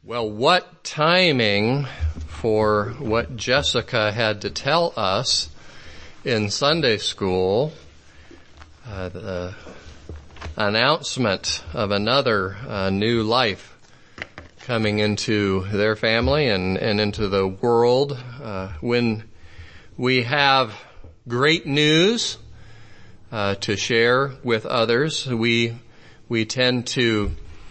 Well, what timing for what Jessica had to tell us in Sunday school, the announcement of another new life coming into their family and into the world. When we have great news to share with others, we tend to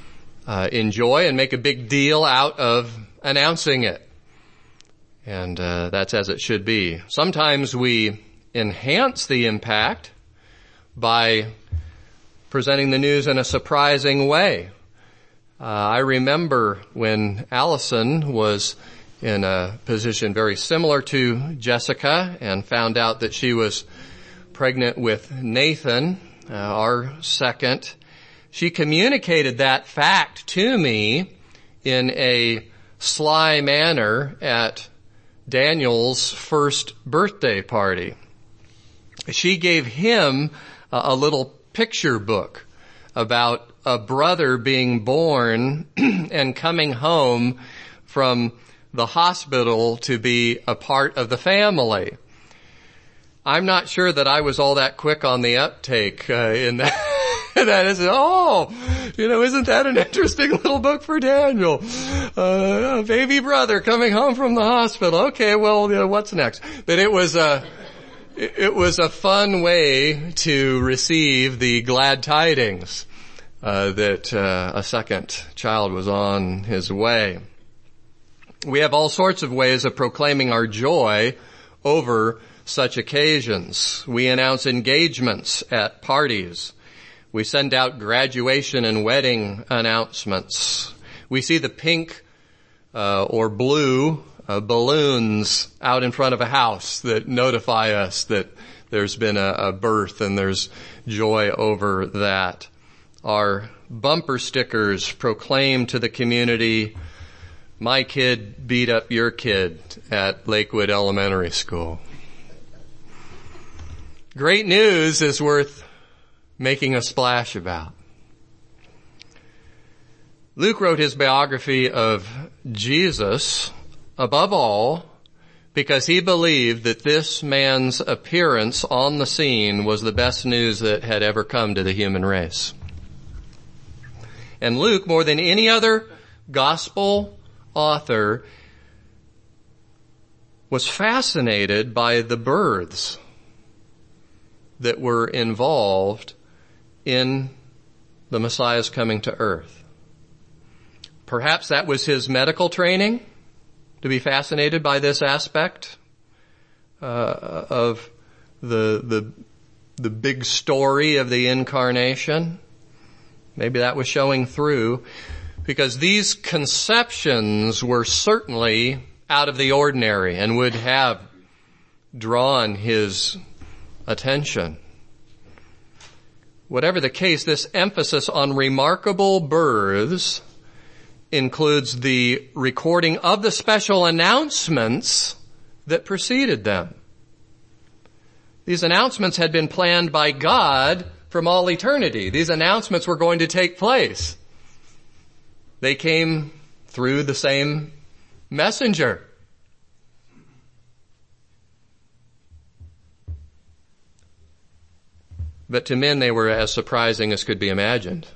enjoy and make a big deal out of announcing it. And that's as it should be. Sometimes we enhance the impact by presenting the news in a surprising way. I remember when Allison was in a position very similar to Jessica and found out that she was pregnant with Nathan, our second. She communicated that fact to me in a sly manner at Daniel's first birthday party. She gave him a little picture book about a brother being born and coming home from the hospital to be a part of the family. I'm not sure that I was all that quick on the uptake in that. That is, isn't that an interesting little book for Daniel? A baby brother coming home from the hospital. Okay, well, what's next? But it was a fun way to receive the glad tidings that a second child was on his way. We have all sorts of ways of proclaiming our joy over such occasions. We announce engagements at parties. We send out graduation and wedding announcements. We see the pink or blue balloons out in front of a house that notify us that there's been a birth and there's joy over that. Our bumper stickers proclaim to the community, "My kid beat up your kid at Lakewood Elementary School." Great news is worth making a splash about. Luke wrote his biography of Jesus, above all, because he believed that this man's appearance on the scene was the best news that had ever come to the human race. And Luke, more than any other gospel author, was fascinated by the births that were involved in the Messiah's coming to earth. Perhaps that was his medical training, to be fascinated by this aspect of the big story of the incarnation. Maybe that was showing through, because these conceptions were certainly out of the ordinary and would have drawn his attention. Whatever the case, this emphasis on remarkable births includes the recording of the special announcements that preceded them. These announcements had been planned by God from all eternity. These announcements were going to take place. They came through the same messenger. But to men, they were as surprising as could be imagined.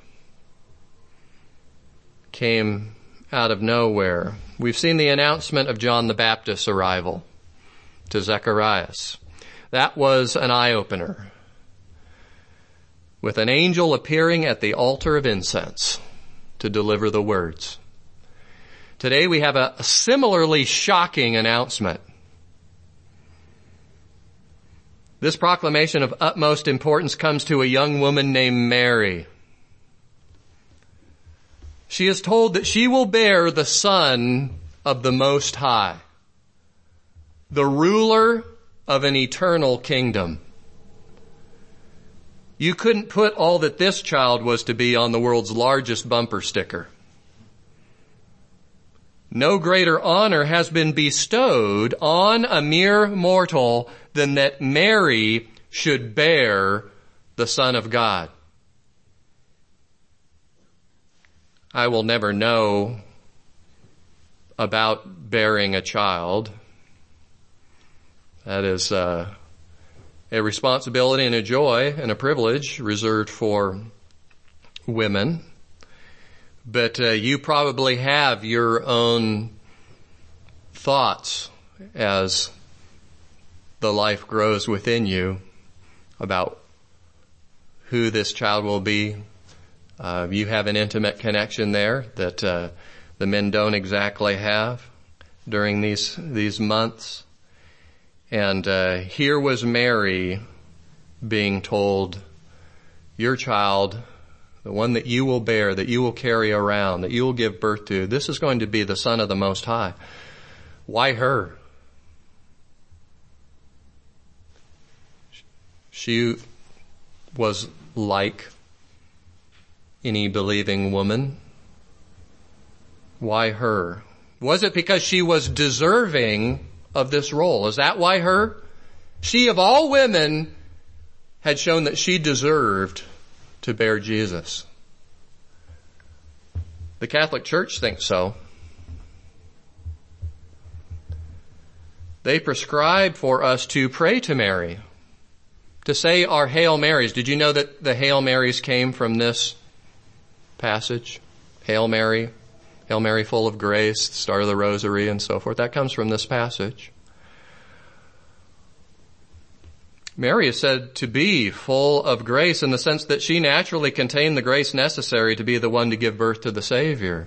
Came out of nowhere. We've seen the announcement of John the Baptist's arrival to Zacharias. That was an eye-opener, with an angel appearing at the altar of incense to deliver the words. Today we have a similarly shocking announcement. This proclamation of utmost importance comes to a young woman named Mary. She is told that she will bear the Son of the Most High, the ruler of an eternal kingdom. You couldn't put all that this child was to be on the world's largest bumper sticker. No greater honor has been bestowed on a mere mortal than that Mary should bear the Son of God. I will never know about bearing a child. That is a responsibility and a joy and a privilege reserved for women. But you probably have your own thoughts as the life grows within you about who this child will be. You have an intimate connection there that the men don't exactly have during these months. And here was Mary being told, your child, the one that you will bear, that you will carry around, that you will give birth to, this is going to be the Son of the Most High. Why her? She was like any believing woman. Why her? Was it because she was deserving of this role? Is that why her? She of all women had shown that she deserved to bear Jesus. The Catholic Church thinks so. They prescribe for us to pray to Mary, to say our Hail Marys. Did you know that the Hail Marys came from this passage? Hail Mary, full of grace, the start of the rosary and so forth. That comes from this passage. Mary is said to be full of grace in the sense that she naturally contained the grace necessary to be the one to give birth to the Savior.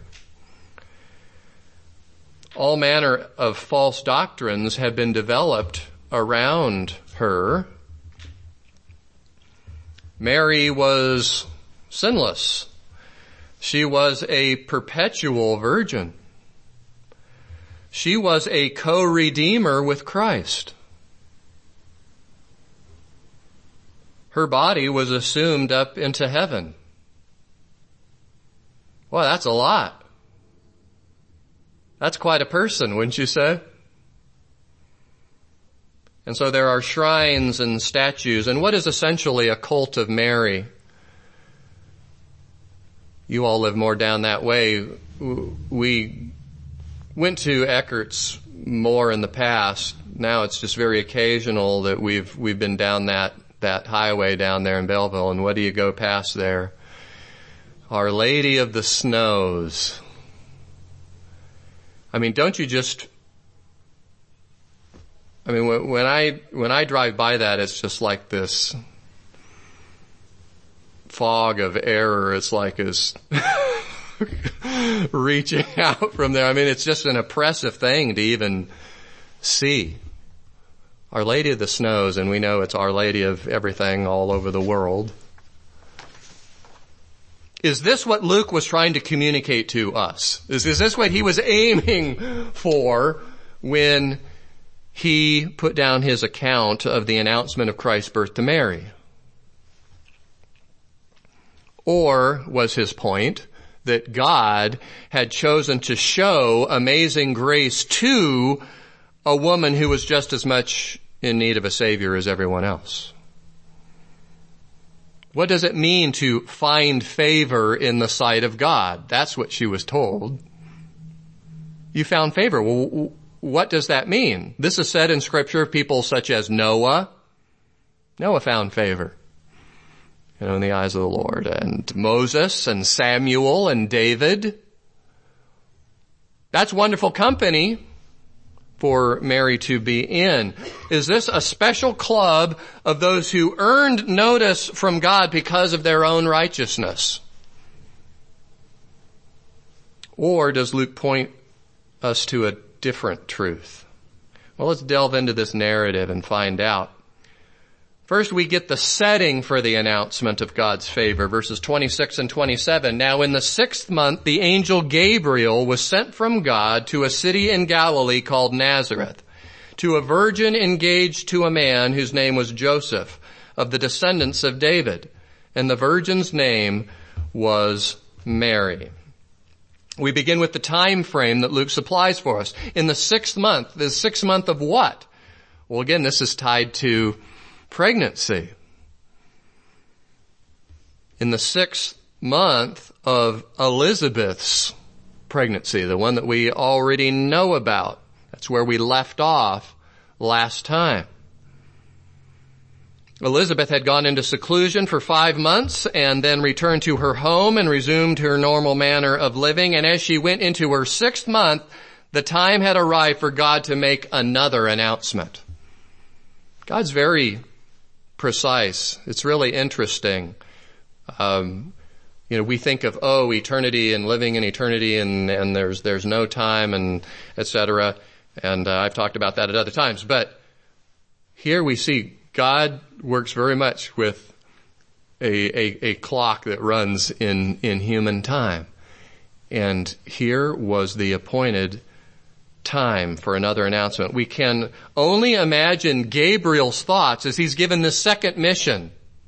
All manner of false doctrines have been developed around her. Mary was sinless. She was a perpetual virgin. She was a co-redeemer with Christ. Her body was assumed up into heaven. Well, that's a lot. That's quite a person, wouldn't you say? And so there are shrines and statues and what is essentially a cult of Mary. You all live more down that way. We went to Eckert's more in the past. Now it's just very occasional that we've been down that highway down there in Belleville. And what do you go past there? Our Lady of the Snows. I mean, don't you just, I mean, when I drive by that, it's just like this fog of error. It's like is reaching out from there. I mean, it's just an oppressive thing to even see. Our Lady of the Snows, and we know it's Our Lady of everything all over the world. Is this what Luke was trying to communicate to us? Is this what he was aiming for when he put down his account of the announcement of Christ's birth to Mary? Or was his point that God had chosen to show amazing grace to a woman who was just as much in need of a Savior as everyone else? What does it mean to find favor in the sight of God? That's what she was told. You found favor. Well, what does that mean? This is said in Scripture of people such as Noah. Noah found favor, in the eyes of the Lord. And Moses and Samuel and David. That's wonderful company for Mary to be in. Is this a special club of those who earned notice from God because of their own righteousness? Or does Luke point us to a different truth? Well, let's delve into this narrative and find out. First, we get the setting for the announcement of God's favor, verses 26 and 27. Now, in the 6th month, the angel Gabriel was sent from God to a city in Galilee called Nazareth, to a virgin engaged to a man whose name was Joseph, of the descendants of David, and the virgin's name was Mary. We begin with the time frame that Luke supplies for us. In the 6th month, the 6th month of what? Well, again, this is tied to pregnancy. In the 6th month of Elizabeth's pregnancy, the one that we already know about. That's where we left off last time. Elizabeth had gone into seclusion for 5 months and then returned to her home and resumed her normal manner of living. And as she went into her 6th month, the time had arrived for God to make another announcement. God's very precise. It's really interesting. We think of, eternity and living in eternity and there's no time and et cetera. And I've talked about that at other times. But here we see God works very much with a clock that runs in human time. And here was the appointed time for another announcement. We can only imagine Gabriel's thoughts as he's given the second mission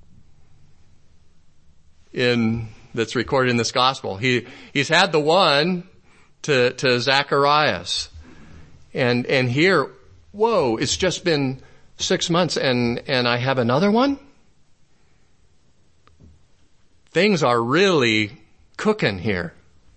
that's recorded in this gospel. He's had the one to Zacharias. And here, it's just been 6 months and I have another one? Things are really cooking here.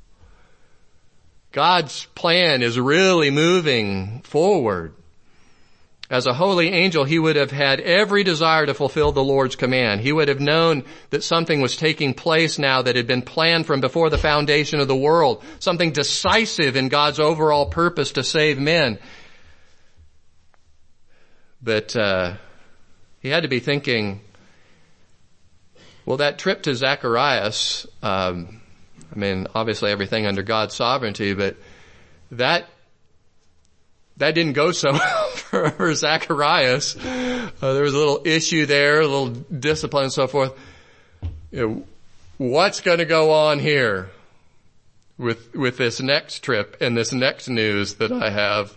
God's plan is really moving forward. As a holy angel, he would have had every desire to fulfill the Lord's command. He would have known that something was taking place now that had been planned from before the foundation of the world, something decisive in God's overall purpose to save men. But he had to be thinking, that trip to Zacharias, obviously everything under God's sovereignty, but that didn't go so well for Zacharias. There was a little issue there, a little discipline and so forth. What's going to go on here with this next trip and this next news that I have?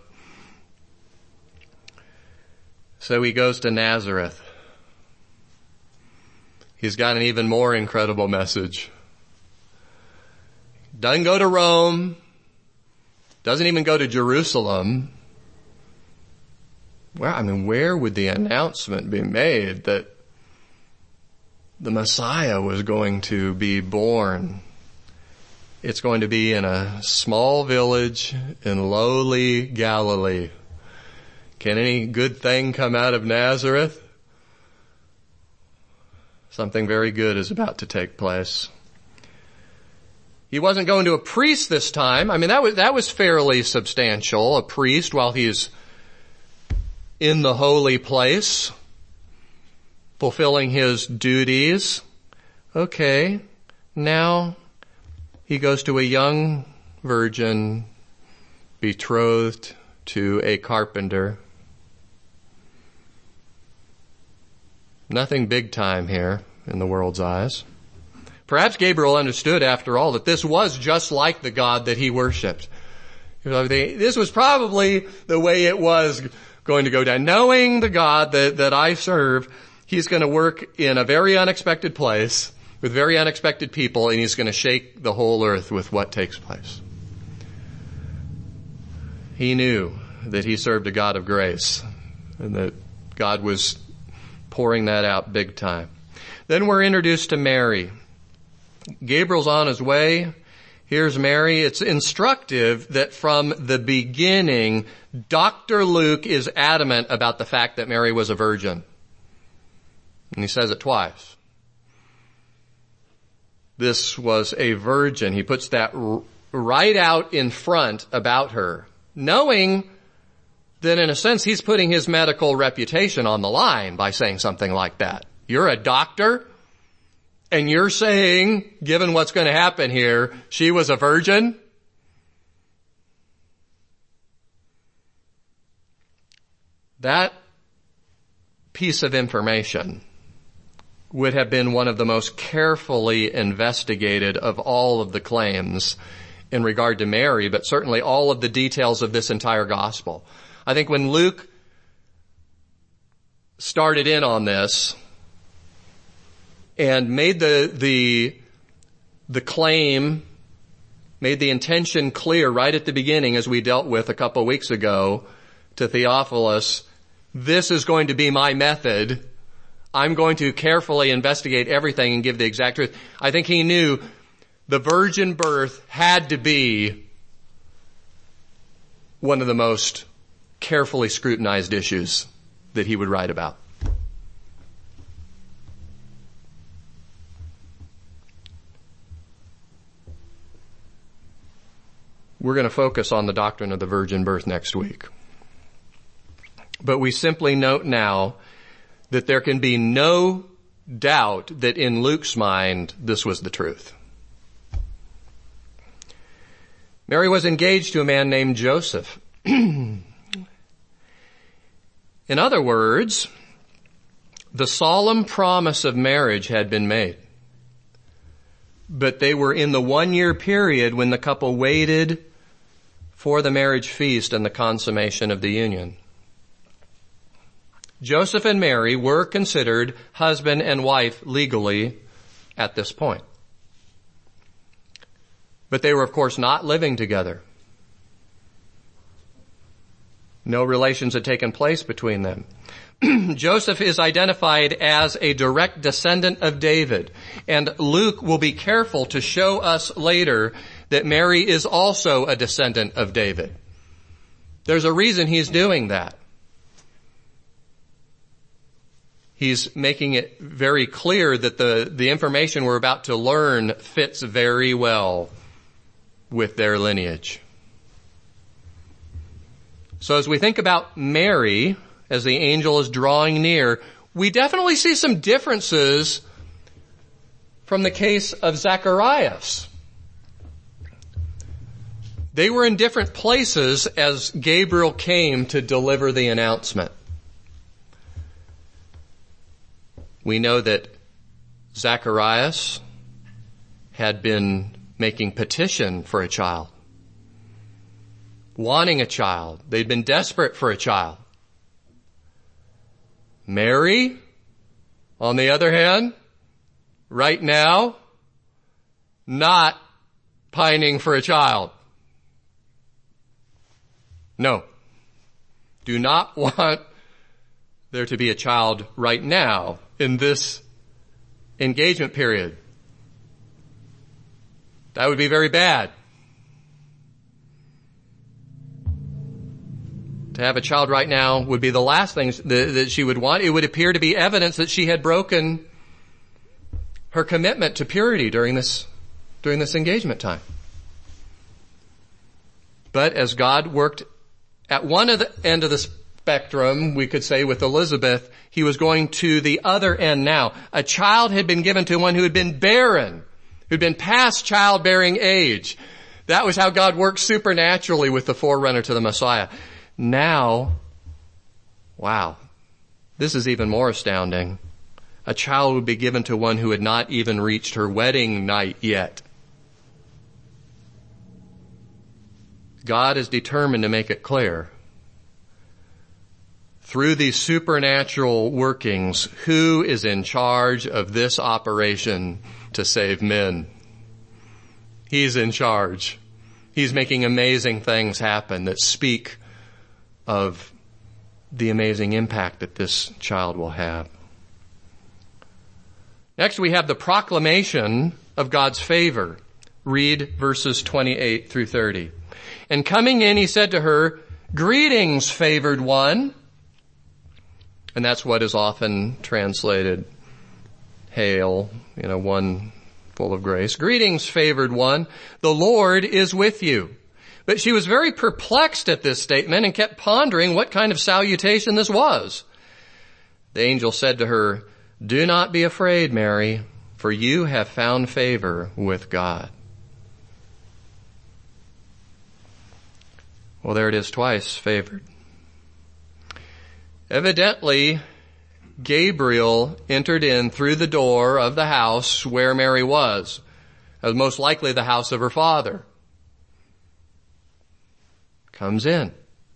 So he goes to Nazareth. He's got an even more incredible message. Doesn't go to Rome. Doesn't even go to Jerusalem. Where would the announcement be made that the Messiah was going to be born? It's going to be in a small village in lowly Galilee. Can any good thing come out of Nazareth? Something very good is about to take place. He wasn't going to a priest this time. That was fairly substantial. A priest while he's in the holy place, fulfilling his duties. Okay, now he goes to a young virgin betrothed to a carpenter. Nothing big time here in the world's eyes. Perhaps Gabriel understood, after all, that this was just like the God that he worshipped. This was probably the way it was going to go down. Knowing the God that I serve, he's going to work in a very unexpected place with very unexpected people, and he's going to shake the whole earth with what takes place. He knew that he served a God of grace and that God was pouring that out big time. Then we're introduced to Mary. Gabriel's on his way. Here's Mary. It's instructive that from the beginning, Dr. Luke is adamant about the fact that Mary was a virgin. And he says it twice. This was a virgin. He puts that right out in front about her, knowing that in a sense he's putting his medical reputation on the line by saying something like that. You're a doctor, and you're saying, given what's going to happen here, she was a virgin? That piece of information would have been one of the most carefully investigated of all of the claims in regard to Mary, but certainly all of the details of this entire gospel. I think when Luke started in on this and made the claim, made the intention clear right at the beginning, as we dealt with a couple of weeks ago, to Theophilus, this is going to be my method. I'm going to carefully investigate everything and give the exact truth. I think he knew the virgin birth had to be one of the most carefully scrutinized issues that he would write about. We're going to focus on the doctrine of the virgin birth next week. But we simply note now that there can be no doubt that in Luke's mind, this was the truth. Mary was engaged to a man named Joseph. In other words, the solemn promise of marriage had been made. But they were in the 1-year period when the couple waited for the marriage feast and the consummation of the union. Joseph and Mary were considered husband and wife legally at this point. But they were, of course, not living together. No relations had taken place between them. Joseph is identified as a direct descendant of David, and Luke will be careful to show us later that Mary is also a descendant of David. There's a reason he's doing that. He's making it very clear that the information we're about to learn fits very well with their lineage. So as we think about Mary, as the angel is drawing near, we definitely see some differences from the case of Zacharias. They were in different places as Gabriel came to deliver the announcement. We know that Zacharias had been making petition for a child, wanting a child. They'd been desperate for a child. Mary, on the other hand, right now, not pining for a child. No. Do not want there to be a child right now in this engagement period. That would be very bad. To have a child right now would be the last thing that she would want. It would appear to be evidence that she had broken her commitment to purity during this engagement time. But as God worked at one end of the spectrum, we could say with Elizabeth, he was going to the other end now. A child had been given to one who had been barren, who'd been past childbearing age. That was how God worked supernaturally with the forerunner to the Messiah. Now, wow, this is even more astounding. A child would be given to one who had not even reached her wedding night yet. God is determined to make it clear through these supernatural workings who is in charge of this operation to save men. He's in charge. He's making amazing things happen that speak of the amazing impact that this child will have. Next, we have the proclamation of God's favor. Read verses 28 through 30. And coming in, he said to her, "Greetings, favored one." And that's what is often translated, hail, one full of grace. "Greetings, favored one. The Lord is with you." But she was very perplexed at this statement and kept pondering what kind of salutation this was. The angel said to her, "Do not be afraid, Mary, for you have found favor with God." Well, there it is twice, favored. Evidently, Gabriel entered in through the door of the house where Mary was, as most likely the house of her father. Comes in.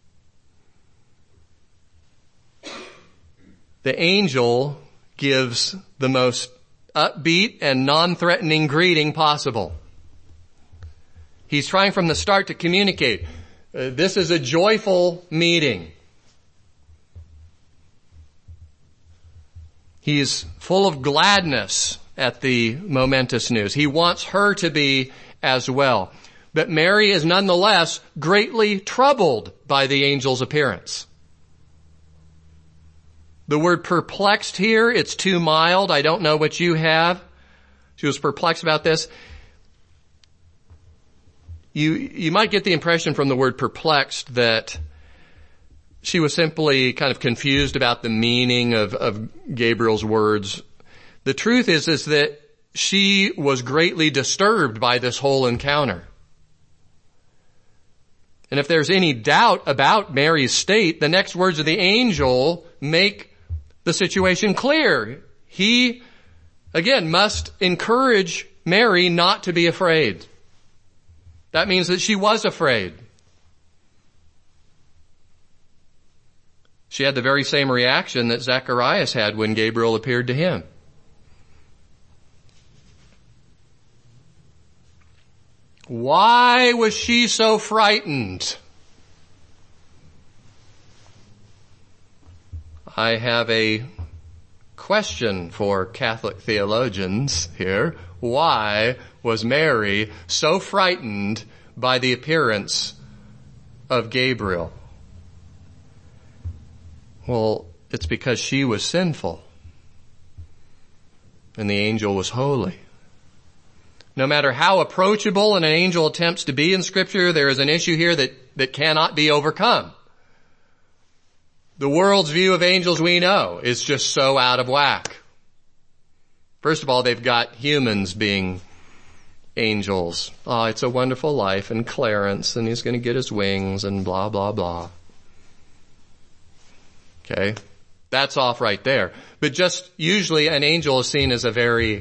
The angel gives the most upbeat and non-threatening greeting possible. He's trying from the start to communicate, this is a joyful meeting. He's full of gladness at the momentous news. He wants her to be as well. But Mary is nonetheless greatly troubled by the angel's appearance. The word perplexed here, it's too mild. I don't know what you have. She was perplexed about this. You might get the impression from the word perplexed that she was simply kind of confused about the meaning of Gabriel's words. The truth is that she was greatly disturbed by this whole encounter. And if there's any doubt about Mary's state, the next words of the angel make the situation clear. He, again, must encourage Mary not to be afraid. That means that she was afraid. She had the very same reaction that Zacharias had when Gabriel appeared to him. Why was she so frightened? I have a question for Catholic theologians here. Why was Mary so frightened by the appearance of Gabriel? Well, it's because she was sinful and the angel was holy. No matter how approachable an angel attempts to be in Scripture, there is an issue here that cannot be overcome. The world's view of angels, we know, is just so out of whack. First of all, they've got humans being angels. Oh, it's a wonderful life, and Clarence, and he's going to get his wings, and blah, blah, blah. Okay? That's off right there. But just usually an angel is seen as a very,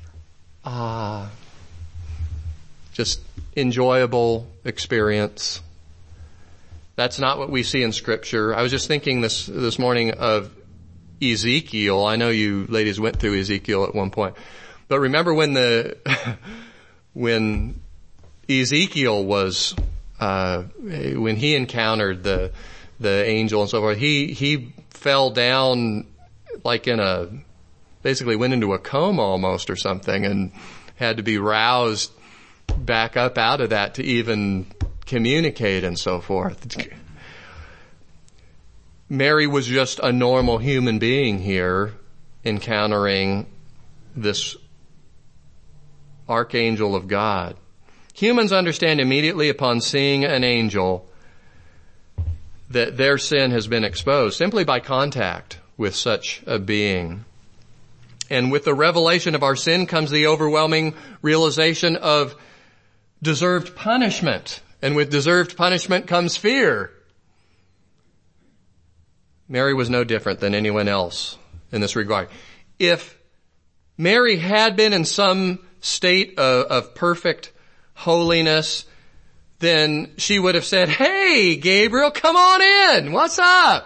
just enjoyable experience. That's not what we see in Scripture. I was just thinking this morning of Ezekiel. I know you ladies went through Ezekiel at one point. But remember when when Ezekiel was, when he encountered the angel and so forth, he fell down like basically went into a coma almost or something and had to be roused back up out of that to even communicate and so forth. Mary was just a normal human being here encountering this archangel of God. Humans understand immediately upon seeing an angel that their sin has been exposed simply by contact with such a being. And with the revelation of our sin comes the overwhelming realization of deserved punishment. And with deserved punishment comes fear. Mary was no different than anyone else in this regard. If Mary had been in some state of perfect holiness, then she would have said, "Hey, Gabriel, come on in. What's up?"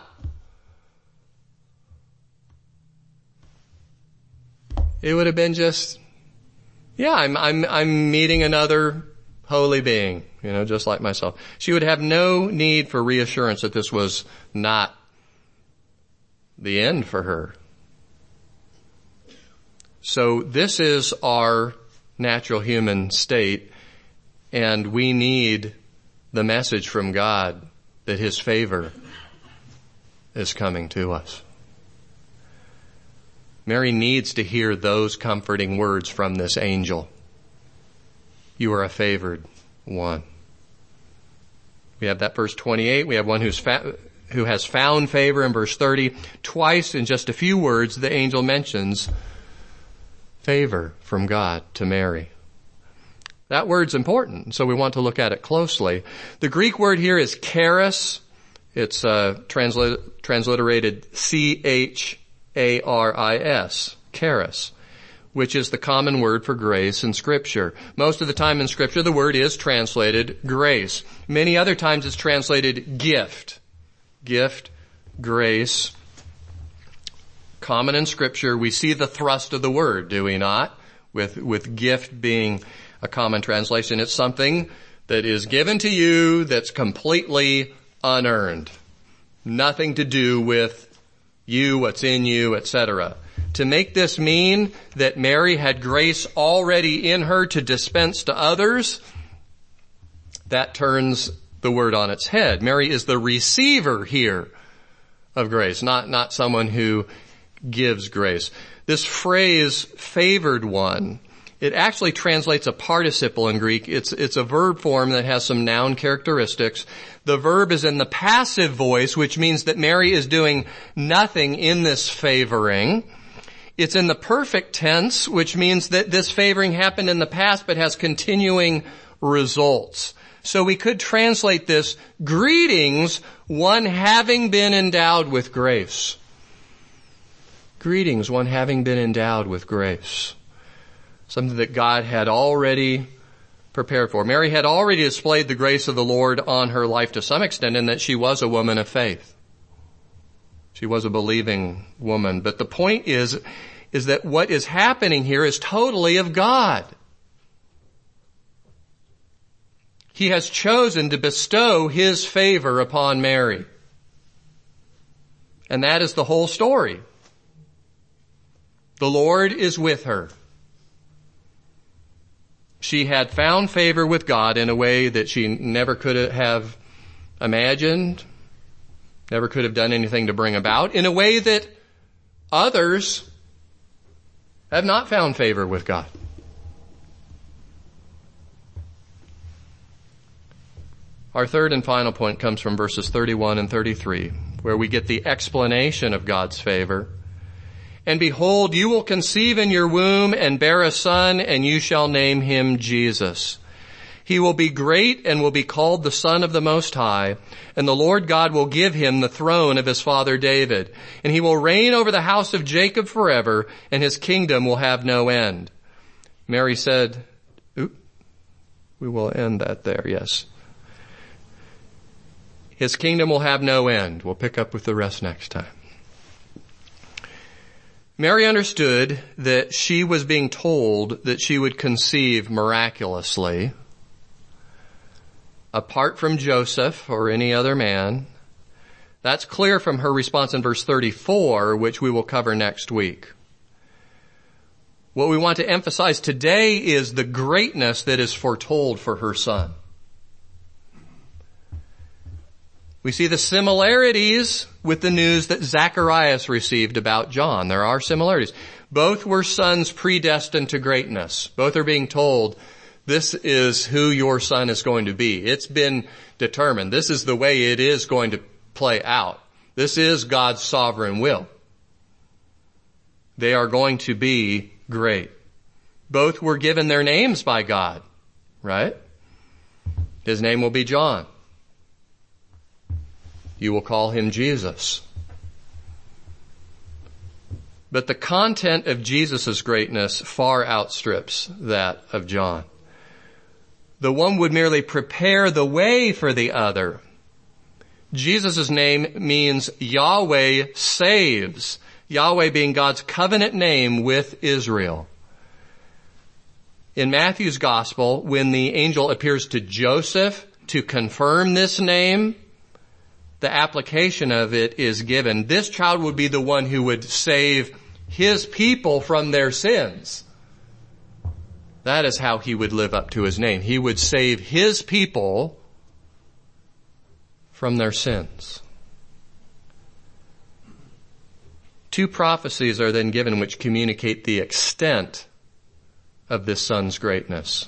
It would have been just, yeah, I'm meeting another holy being, just like myself. She would have no need for reassurance that this was not the end for her. So this is our natural human state, and we need the message from God that His favor is coming to us. Mary needs to hear those comforting words from this angel. You are a favored one. We have that verse 28. We have one who has found favor in verse 30. Twice in just a few words, the angel mentions favor from God to Mary. That word's important, so we want to look at it closely. The Greek word here is charis. It's transliterated C-H-A-R-I-S, charis, which is the common word for grace in Scripture. Most of the time in Scripture, the word is translated grace. Many other times it's translated gift. Gift, grace. Common in Scripture, we see the thrust of the word, do we not? With gift being a common translation. It's something that is given to you that's completely unearned. Nothing to do with you, what's in you, etc. To make this mean that Mary had grace already in her to dispense to others, that turns the word on its head. Mary is the receiver here of grace, not someone who gives grace. This phrase, favored one, it actually translates a participle in Greek. It's a verb form that has some noun characteristics. The verb is in the passive voice, which means that Mary is doing nothing in this favoring. It's in the perfect tense, which means that this favoring happened in the past but has continuing results. So we could translate this, greetings, one having been endowed with grace. Greetings, one having been endowed with grace. Something that God had already prepared for. Mary had already displayed the grace of the Lord on her life to some extent in that she was a woman of faith. She was a believing woman. But the point is that what is happening here is totally of God. He has chosen to bestow His favor upon Mary. And that is the whole story. The Lord is with her. She had found favor with God in a way that she never could have imagined, never could have done anything to bring about, in a way that others have not found favor with God. Our third and final point comes from verses 31 and 33, where we get the explanation of God's favor. And behold, you will conceive in your womb and bear a son, and you shall name him Jesus. He will be great and will be called the Son of the Most High, and the Lord God will give him the throne of his father David. And he will reign over the house of Jacob forever, and his kingdom will have no end. Mary said, we will end that there, yes. His kingdom will have no end. We'll pick up with the rest next time. Mary understood that she was being told that she would conceive miraculously, apart from Joseph or any other man. That's clear from her response in verse 34, which we will cover next week. What we want to emphasize today is the greatness that is foretold for her son. We see the similarities with the news that Zacharias received about John. There are similarities. Both were sons predestined to greatness. Both are being told, this is who your son is going to be. It's been determined. This is the way it is going to play out. This is God's sovereign will. They are going to be great. Both were given their names by God, right? His name will be John. You will call him Jesus. But the content of Jesus' greatness far outstrips that of John. The one would merely prepare the way for the other. Jesus' name means Yahweh saves. Yahweh being God's covenant name with Israel. In Matthew's gospel, when the angel appears to Joseph to confirm this name, the application of it is given. This child would be the one who would save his people from their sins. That is how he would live up to his name. He would save his people from their sins. Two prophecies are then given which communicate the extent of this son's greatness.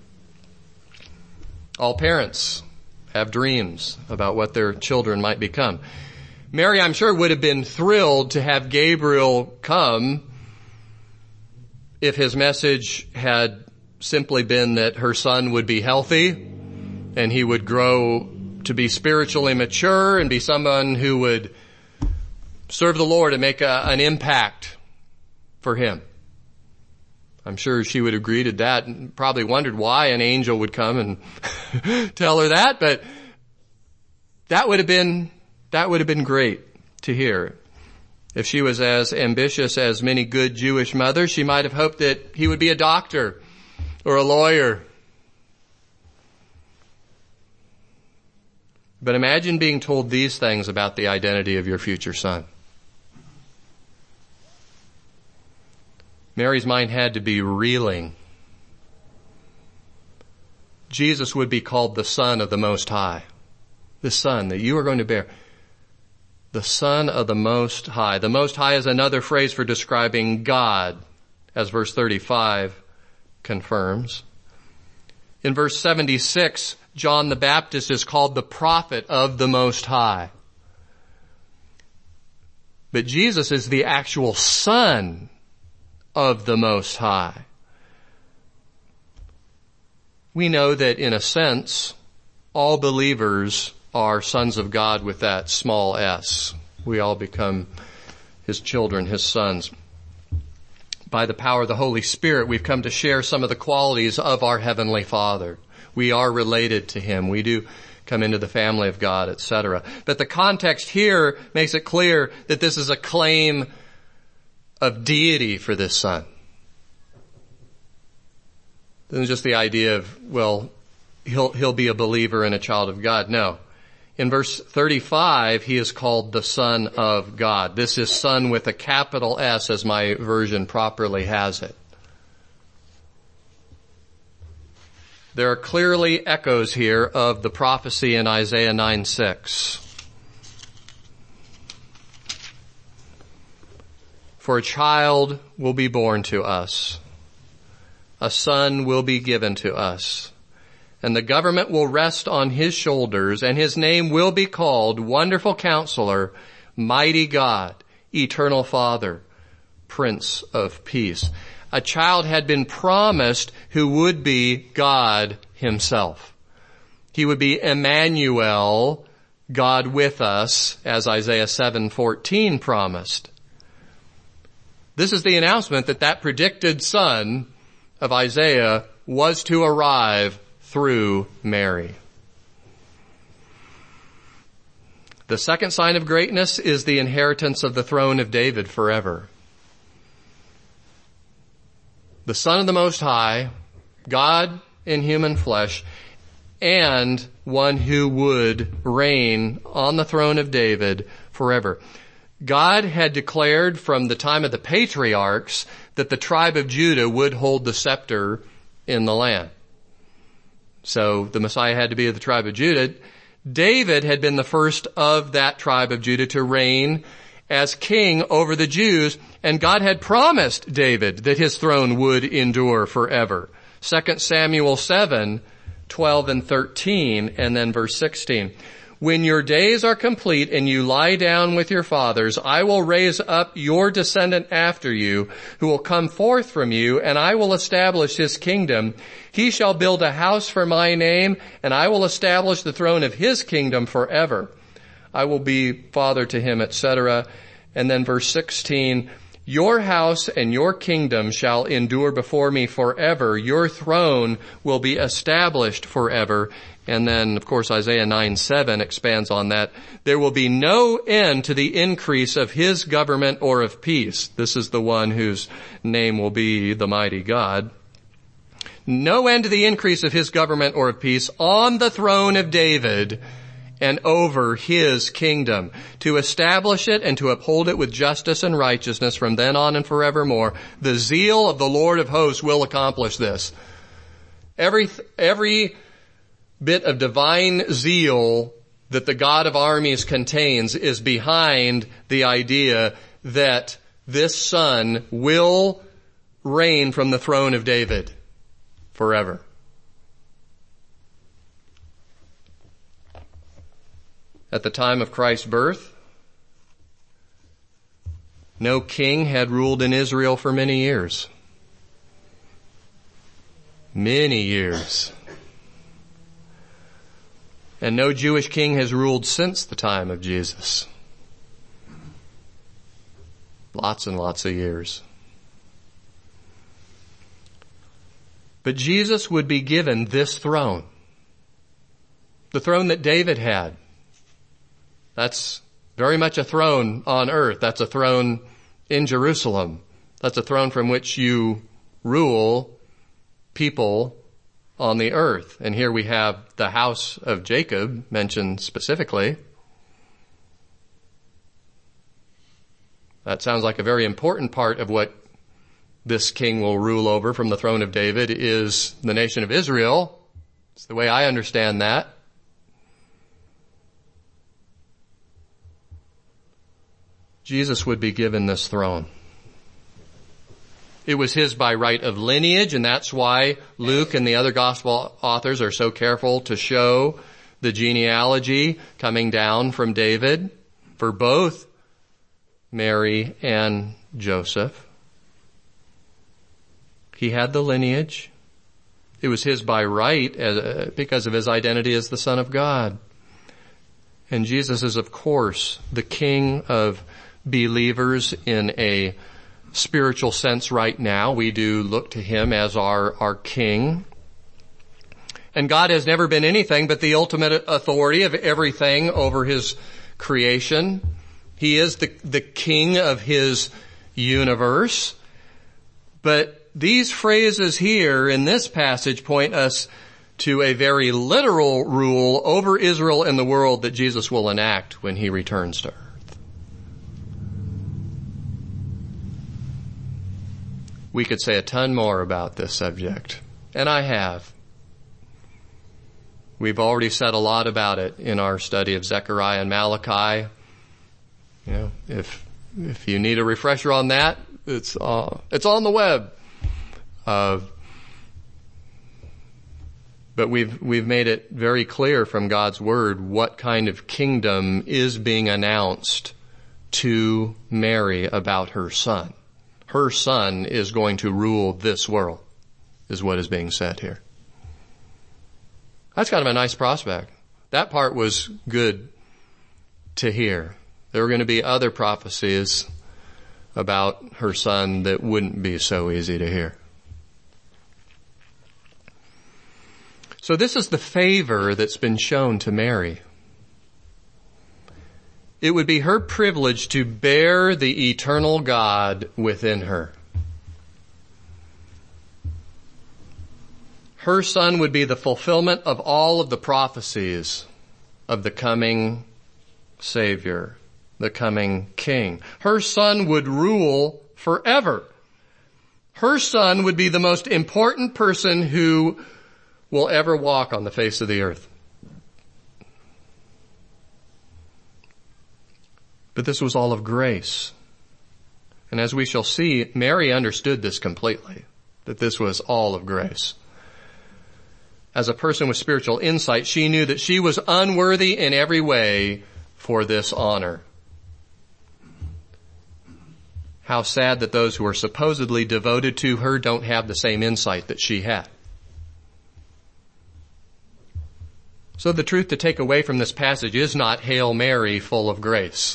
All parents have dreams about what their children might become. Mary, I'm sure, would have been thrilled to have Gabriel come if his message had simply been that her son would be healthy and he would grow to be spiritually mature and be someone who would serve the Lord and make an impact for him. I'm sure she would have greeted that and probably wondered why an angel would come and tell her that, but that would have been great to hear. If she was as ambitious as many good Jewish mothers, she might have hoped that he would be a doctor or a lawyer. But imagine being told these things about the identity of your future son. Mary's mind had to be reeling. Jesus would be called the Son of the Most High. This Son that you are going to bear. The Son of the Most High. The Most High is another phrase for describing God, as verse 35 confirms. In verse 76, John the Baptist is called the prophet of the Most High. But Jesus is the actual Son of the Most High. We know that in a sense, all believers are sons of God with that small s. We all become His children, His sons. By the power of the Holy Spirit, we've come to share some of the qualities of our Heavenly Father. We are related to Him. We do come into the family of God, etc. But the context here makes it clear that this is a claim of deity for this Son. This isn't just the idea of, well, he'll be a believer and a child of God. No. In verse 35, he is called the Son of God. This is Son with a capital S, as my version properly has it. There are clearly echoes here of the prophecy in Isaiah 9:6. For a child will be born to us. A son will be given to us. And the government will rest on his shoulders, and his name will be called Wonderful Counselor, Mighty God, Eternal Father, Prince of Peace. A child had been promised who would be God Himself. He would be Emmanuel, God with us, as Isaiah 7:14 promised. This is the announcement that predicted son of Isaiah was to arrive through Mary. The second sign of greatness is the inheritance of the throne of David forever. The Son of the Most High, God in human flesh, and one who would reign on the throne of David forever. God had declared from the time of the patriarchs that the tribe of Judah would hold the scepter in the land. So the Messiah had to be of the tribe of Judah. David had been the first of that tribe of Judah to reign as king over the Jews, and God had promised David that his throne would endure forever. 2 Samuel 7:12 and 13, and then verse 16. When your days are complete and you lie down with your fathers, I will raise up your descendant after you, who will come forth from you, and I will establish his kingdom. He shall build a house for my name, and I will establish the throne of his kingdom forever. I will be father to him, etc. And then verse 16, your house and your kingdom shall endure before me forever. Your throne will be established forever. And then, of course, Isaiah 9:7 expands on that. There will be no end to the increase of his government or of peace. This is the one whose name will be the mighty God. No end to the increase of his government or of peace on the throne of David and over his kingdom, to establish it and to uphold it with justice and righteousness from then on and forevermore. The zeal of the Lord of hosts will accomplish this. Every bit of divine zeal that the God of armies contains is behind the idea that this Son will reign from the throne of David forever. At the time of Christ's birth, no king had ruled in Israel for many years. Many years. And no Jewish king has ruled since the time of Jesus. Lots and lots of years. But Jesus would be given this throne. The throne that David had. That's very much a throne on earth. That's a throne in Jerusalem. That's a throne from which you rule people on the earth. And here we have the house of Jacob mentioned specifically. That sounds like a very important part of what this king will rule over from the throne of David is the nation of Israel. It's the way I understand that. Jesus would be given this throne. It was his by right of lineage, and that's why Luke and the other gospel authors are so careful to show the genealogy coming down from David for both Mary and Joseph. He had the lineage. It was his by right because of his identity as the Son of God. And Jesus is, of course, the King of believers in a spiritual sense right now. We do look to him as our King. And God has never been anything but the ultimate authority of everything over his creation. He is the King of his universe. But these phrases here in this passage point us to a very literal rule over Israel and the world that Jesus will enact when he returns to earth. We could say a ton more about this subject, and I have. We've already said a lot about it in our study of Zechariah and Malachi. You know, if you need a refresher on that, it's on the web. But we've made it very clear from God's word what kind of kingdom is being announced to Mary about her son. Her son is going to rule this world, is what is being said here. That's kind of a nice prospect. That part was good to hear. There were going to be other prophecies about her son that wouldn't be so easy to hear. So this is the favor that's been shown to Mary. It would be her privilege to bear the eternal God within her. Her son would be the fulfillment of all of the prophecies of the coming Savior, the coming King. Her son would rule forever. Her son would be the most important person who will ever walk on the face of the earth. But this was all of grace. And as we shall see, Mary understood this completely, that this was all of grace. As a person with spiritual insight, she knew that she was unworthy in every way for this honor. How sad that those who are supposedly devoted to her don't have the same insight that she had. So the truth to take away from this passage is not Hail Mary, full of grace.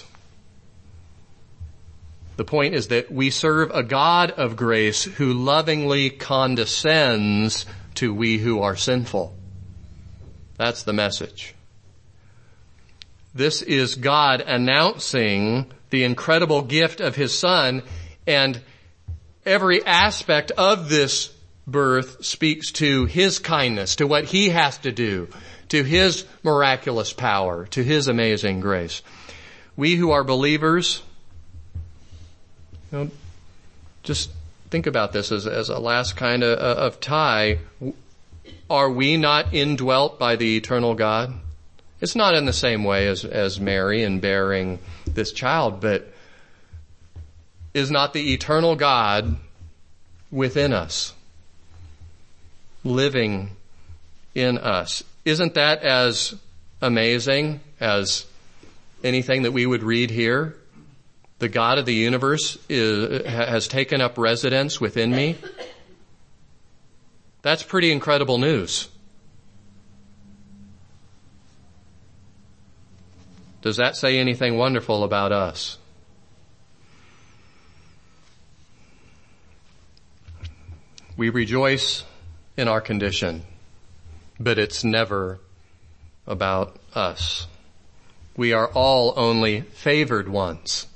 The point is that we serve a God of grace who lovingly condescends to we who are sinful. That's the message. This is God announcing the incredible gift of his son, and every aspect of this birth speaks to his kindness, to what he has to do, to his miraculous power, to his amazing grace. We who are believers, just think about this as a last kind of tie. Are we not indwelt by the eternal God? It's not in the same way as Mary in bearing this child, but is not the eternal God within us, living in us? Isn't that as amazing as anything that we would read here? The God of the universe has taken up residence within me. That's pretty incredible news. Does that say anything wonderful about us? We rejoice in our condition, but it's never about us. We are all only favored ones.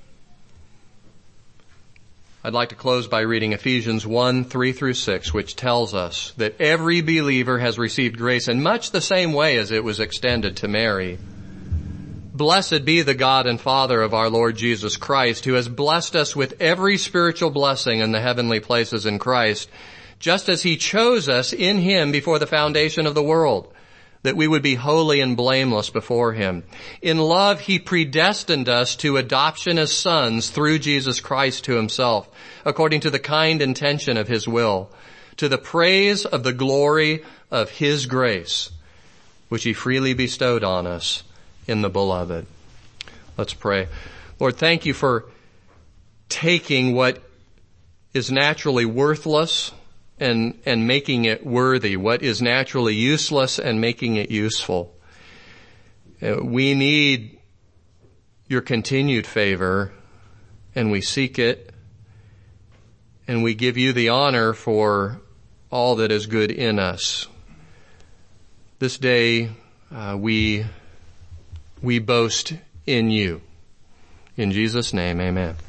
I'd like to close by reading Ephesians 1:3-6, which tells us that every believer has received grace in much the same way as it was extended to Mary. Blessed be the God and Father of our Lord Jesus Christ, who has blessed us with every spiritual blessing in the heavenly places in Christ, just as he chose us in him before the foundation of the world, that we would be holy and blameless before him. In love, he predestined us to adoption as sons through Jesus Christ to himself, according to the kind intention of his will, to the praise of the glory of his grace, which he freely bestowed on us in the beloved. Let's pray. Lord, thank you for taking what is naturally worthless and making it worthy, what is naturally useless and making it useful. We need your continued favor, and we seek it, and we give you the honor for all that is good in us. This day, we boast in you. In Jesus' name, amen.